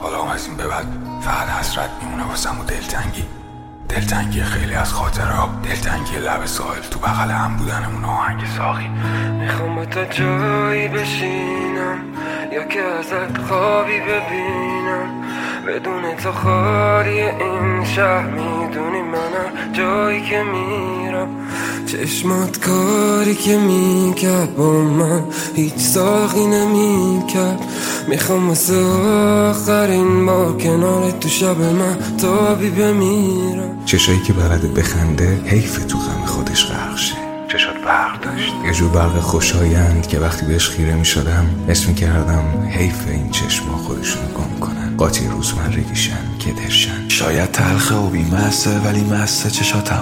حالا از این به بعد فقط حسرت میمونه واسم و دلتنگی خیلی از خاطرها، دلتنگی لب ساحل تو بغل هم بودنمون، آهنگ ساقی. میخوام با تو جایی بشینم یا که ازت خوابی ببینم، بدون تو خالی این شهر، میدونی منم جایی که میرم. چشمات کاری که میکرد با من هیچ ساقی نمیکرد، میخوام واسه آخرین بار کنار تو شب من تابی بمیرم. چشایی که بلده بخنده حیف تو غم خودش غرق شه، چشات برق داشت، یه جور برق خوشایند که وقتی بهش خیره میشدم اسم میکردم حیف این چشما خودشونو گم کنن، قاطی روزمرگیشن که درشن. شاید تلخه و بیمسته ولی مسته چشاتم،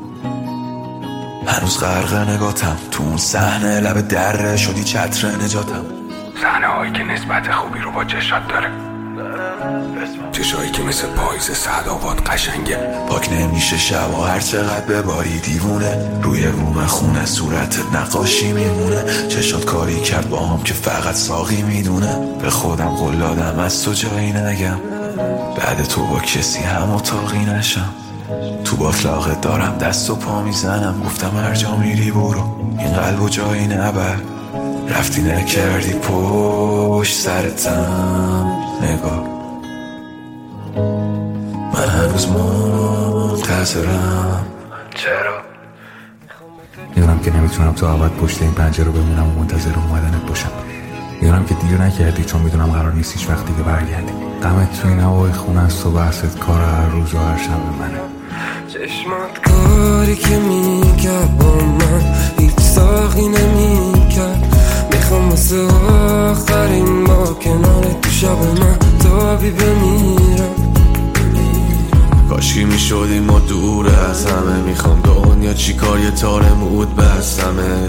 هنوز غرق نگاتم تو اون صحنه لب دره شدی چتر نجاتم. صحنه هایی که نسبت خوبی رو با چشات داره، چشایی که مثل پاییز سعدآباد قشنگه، پاک نمیشه شب و هر چقدر بباری دیوونه، روی روم خونه صورتت نقاشی میمونه. چشات کاری کرد با هم که فقط ساقی میدونه، به خودم قول دادم از تو جایی نگم، بعد تو با کسی هم اتاقی نشم. تو باطلاقت دارم دست و پا میزنم، گفتم هر جا میری برو، این قلب و جایی نبر، رفتی نکردی پشت سرتم نگاه، من هنوز منتظرم. چرا؟ میدونم که نمیتونم تو ابد پشت این پنجره رو بمونم و منتظر اومدنت باشم، میدونم که دیر نکردی چون میدونم قرار نیست هیچ وقت دیگه برگردی. غمت توی این هوای خونه است و بحثت کار هر روز و هر شب منه. چشمات کاری که میکرد با من هیچ ساقی نمیکرد، میخوام واسه آخرین با کنار تو شب من تابی بمیرم. کاشکی میشدیم ما دور از همه، میخوام دنیا چی کار یه تار مود بستمه،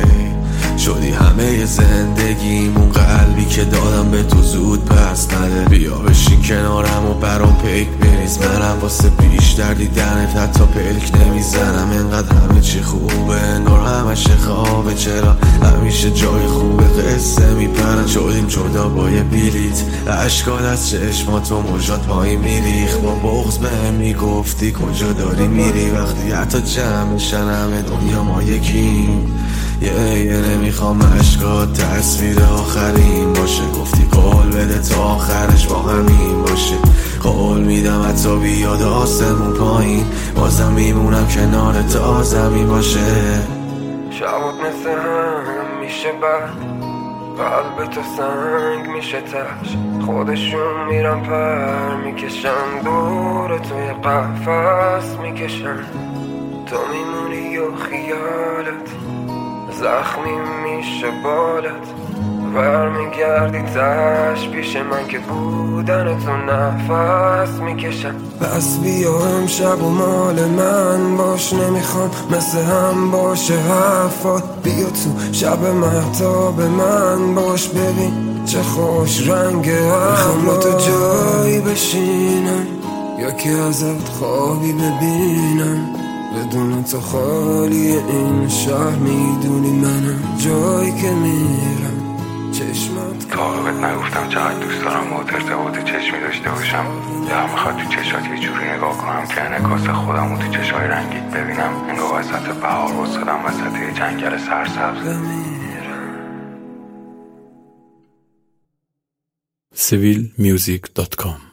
شدی همه زندگیمون، قلبی که دادم به تو زود پس نده، بیا بشین کنارم و برام پیک بریز، منم واسه بیشتر دیدنت حتی پلک نمیزنم. انقدر همه چی خوبه انگار همش خوابه، چرا همیشه جای خوبه قصه میپرن، شدیم جدا با یه بلیت، اشکات از چشماتو موجات پایین میریخ، با بغض بهم میگفتی کجا داری میری، وقتی حتی جمع میشن همه دنیا ما یکیم. یه نمیخوام اشکات تصویر آخرین باشه، گفتی قول بده تا آخرش با همین باشه، قول میدم حتی بیاد آسمون پایین، بازم میمونم کنار تا زمین باشه. شبات مثل هم میشه بعد قلب تو سنگ میشه تش، خودشون میرن پر میکشن دور توی قفس میکشن، تو میمونی و خیالت زخمی میشه بالت، برمیگردی تش پیش من که بودن تو نفس میکشم. پس بیا امشب و مال من باش، نمیخوام مثل هم باشه حرفات، بیا تو شب مهتاب من باش، ببین چه خوش رنگه. میخوام با تو جایی بشینم یا که ازت خوابی ببینم، بدون تو خالی این شهر، میدونی منم جایی که میرم. چشمات تا بهت نگفتم چقدر دوست دارم با ارتباط چشمی داشته باشم، یا میخواد تو چشات یه جوری نگاه کنم که انعکاس خودم و تو چشای رنگیت ببینم، انگار وسط بهار واسدم وسط یه جنگل سرسبز بمیرم. civilmusic.com